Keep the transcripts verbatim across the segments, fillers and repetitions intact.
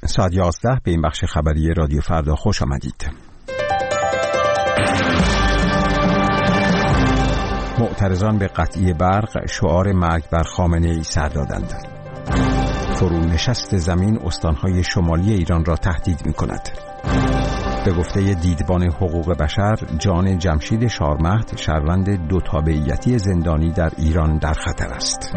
ساعت یازده به این بخش خبری رادیو فردا خوش آمدید. معترضان به قطعی برق شعار مرگ بر خامنه‌ای سر دادند. فرونشست زمین استانهای شمالی ایران را تهدید می‌کند. به گفته دیدبان حقوق بشر، جان جمشید شارمهد، شهروند دو تابعیتی زندانی در ایران در خطر است.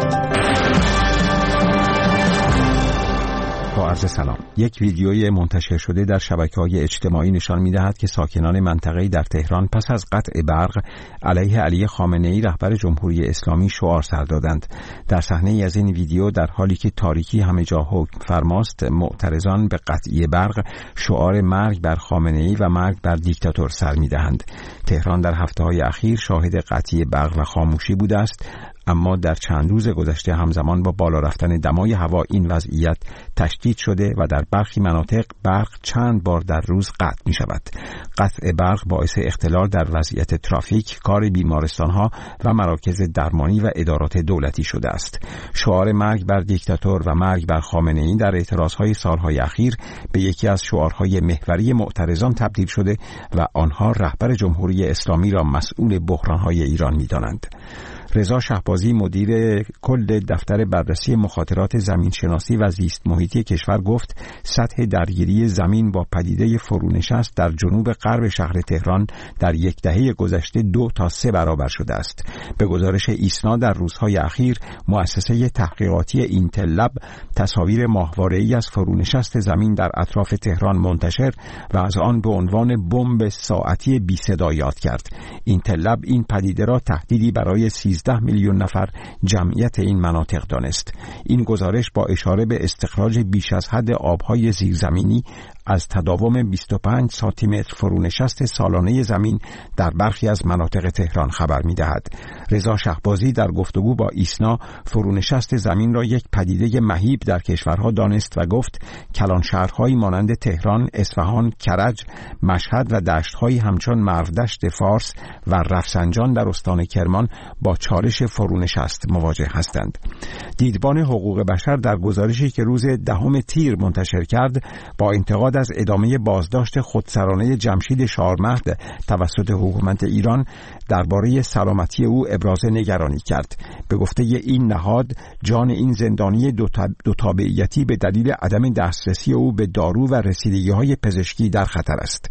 با عرض سلام. یک ویدیوی منتشر شده در شبکه‌های اجتماعی نشان می‌دهد که ساکنان منطقه‌ای در تهران پس از قطع برق علیه علی خامنه‌ای رهبر جمهوری اسلامی شعار سر دادند. در صحنه‌ای از این ویدیو در حالی که تاریکی همه جا حکم فرماست، معترضان به قطعی برق شعار مرگ بر خامنه‌ای و مرگ بر دیکتاتور سر می‌دهند. تهران در هفته‌های اخیر شاهد قطعی برق و خاموشی بوده است، اما در چند روز گذشته همزمان با بالا رفتن دمای هوا این وضعیت تشدید شده و در برخی مناطق برق چند بار در روز قطع می شود. قطع برق باعث اختلال در وضعیت ترافیک، کار بیمارستانها و مراکز درمانی و ادارات دولتی شده است. شعار مرگ بر دیکتاتور و مرگ بر خامنه‌ای در اعتراضهای سالهای اخیر به یکی از شعارهای محوری معترضان تبدیل شده و آنها رهبر جمهوری اسلامی را مسئول بحرانهای ایران می دانند. رضا شهبازی مدیر کل دفتر بررسی مخاطرات زمینشناسی و زیست محیطی کشور گفت سطح درگیری زمین با پدیده فرونشست در جنوب غرب شهر تهران در یک دهه گذشته دو تا سه برابر شده است. به گزارش ایسنا در روزهای اخیر مؤسسه تحقیقاتی اینتل لب تصاویر ماهواره‌ای از فرونشست زمین در اطراف تهران منتشر و از آن به عنوان بمب ساعتی بی صدا یاد کرد. اینتل لب این پدیده را تهدیدی برای سیزده میلیون نفر جمعیت این مناطق دانست. این گزارش با اشاره به استخراج بیش از حد آبهای زیرزمینی از تداوم بیست و پنج سانتی متر فرونشست سالانه زمین در برخی از مناطق تهران خبر می‌دهد. رضا شهبازی در گفتگو با ایسنا فرونشست زمین را یک پدیده مهیب در کشورها دانست و گفت کلان شهرهایی مانند تهران، اصفهان، کرج، مشهد و دشت‌هایی همچون مرودشت فارس و رفسنجان در استان کرمان با چالش فرونشست مواجه هستند. دیدبان حقوق بشر در گزارشی که روز دهم تیر منتشر کرد با انتقاد از ادامه بازداشت خودسرانه جمشید شارمهد توسط حکومت ایران درباره سلامتی او ابراز نگرانی کرد. به گفته این نهاد، جان این زندانی دو تابعیتی به دلیل عدم دسترسی او به دارو و رسیدگی‌های پزشکی در خطر است.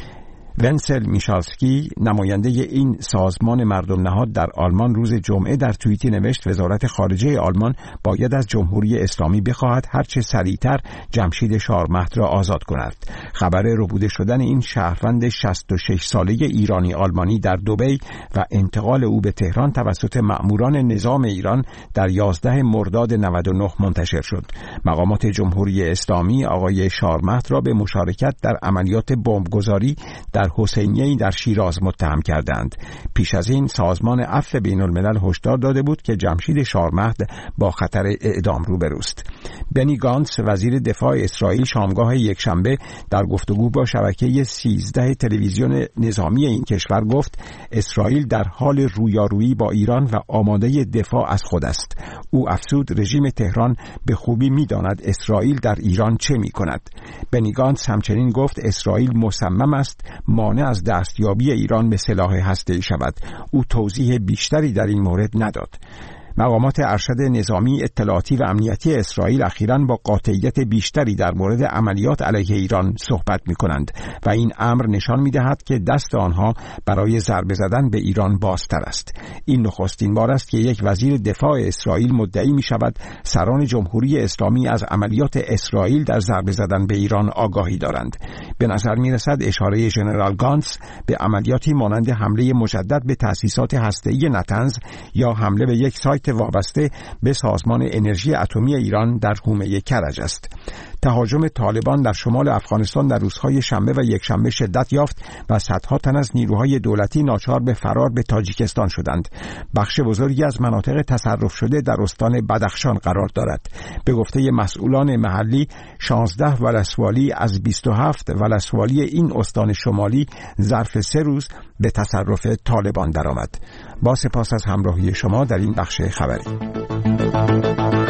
ونسل میشالسکی نماینده این سازمان مردم نهاد در آلمان روز جمعه در توییتی نوشت وزارت خارجه آلمان باید از جمهوری اسلامی بخواهد هرچه سریعتر جمشید شارمهد را آزاد کند. خبر ربوده شدن این شهروند شصت و شش ساله ایرانی آلمانی در دبی و انتقال او به تهران توسط مأموران نظام ایران در یازده مرداد نود و نه منتشر شد. مقامات جمهوری اسلامی آقای شارمهد را به مشارکت در عملیات بمبگذاری در حسینیه‌ای در شیراز متهم کردند. پیش از این سازمان عفو بین الملل هشدار داده بود که جمشید شارمهد با خطر اعدام روبروست. بنی گانتس وزیر دفاع اسرائیل شامگاه یکشنبه در گفتگو با شبکه سیزده تلویزیون نظامی این کشور گفت اسرائیل در حال رویارویی با ایران و آماده دفاع از خود است. او افزود رژیم تهران به خوبی می‌داند اسرائیل در ایران چه می‌کند. بنی گانتس همچنین گفت اسرائیل مصمم است مانع از دستیابی ایران به سلاح هسته‌ای شود. او توضیح بیشتری در این مورد نداد. مقامات ارشد نظامی اطلاعاتی و امنیتی اسرائیل اخیراً با قاطعیت بیشتری در مورد عملیات علیه ایران صحبت می‌کنند و این امر نشان می‌دهد که دست آنها برای ضربه زدن به ایران بازتر است. این نخستین بار است که یک وزیر دفاع اسرائیل مدعی می‌شود سران جمهوری اسلامی از عملیات اسرائیل در ضربه زدن به ایران آگاهی دارند. به نظر می‌رسد اشاره ژنرال گانتس به عملیاتی مانند حمله مجدد به تأسیسات هسته‌ای نتنز یا حمله به یک سایت وابسته به سازمان انرژی اتمی ایران در حومه کرج است. تهاجم طالبان در شمال افغانستان در روزهای شنبه و یکشنبه شدت یافت و صدها تن از نیروهای دولتی ناچار به فرار به تاجیکستان شدند. بخش بزرگی از مناطق تصرف شده در استان بدخشان قرار دارد. به گفته مسئولان محلی، شانزده ولسوالی از بیست و هفت ولسوالی این استان شمالی ظرف سه روز به تصرف طالبان درآمد. با سپاس از همراهی شما در این بخش خبری.